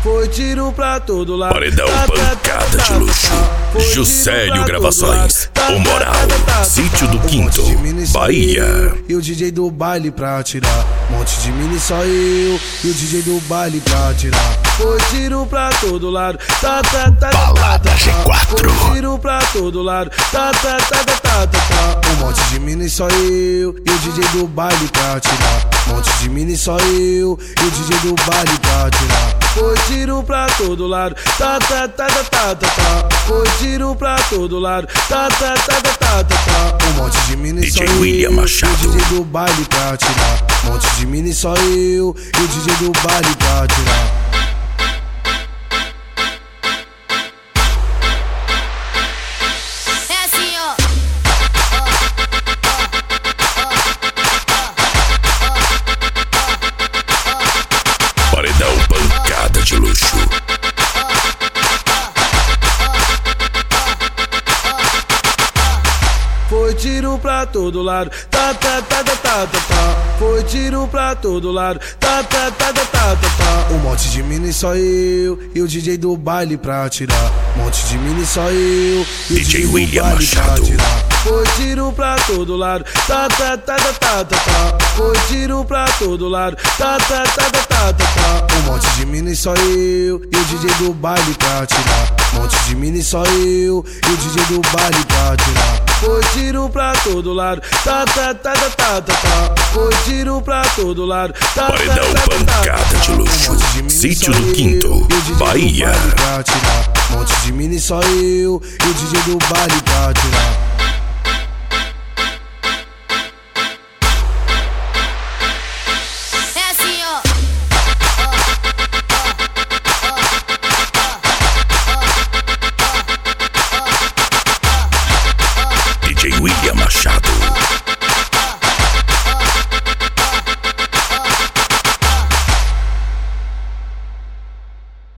Foi tiro pra todo lado. Paredão pancada de luxo. Juscelio Gravações. O Moral. Sítio do Quinto, Bahia. E o DJ do baile pra atirar. Monte de mini só eu. E o DJ do baile pra atirar. Foi tiro pra todo lado. Balada G4. Foi tiro pra todo lado. Um monte de mini só eu. E o DJ do baile pra atirar. Monte de mini só eu. E o DJ do baile pra atirar. Foi tiro pra todo lado. Foi tiro pra todo lado. Um monte de mini só DJ eu. William Machado. E o DJ do baile pra atirar. Monte de mini só eu. E o DJ do baile pra atirar. Paredão pancada de luxo. Foi tiro pra todo lado. Foi tiro pra todo lado. Um monte de mini só eu. E o DJ do baile pra atirar. Monte de mini só eu. E o DJ do William baile pra Machado. atirar. Foi tiro pra todo lado. Foi tiro pra todo lado. Um monte de mini só eu. E o DJ do baile pra atirar. Monte de mini só eu. E o DJ do baile pra atirar. Foi tiro pra todo lado. Foi tiro pra todo lado. Paredão pancada de luxo. Sítio do Quinto, Bahia. Monte de mini só eu. E o DJ do baile pra atirar. DJ William Machado.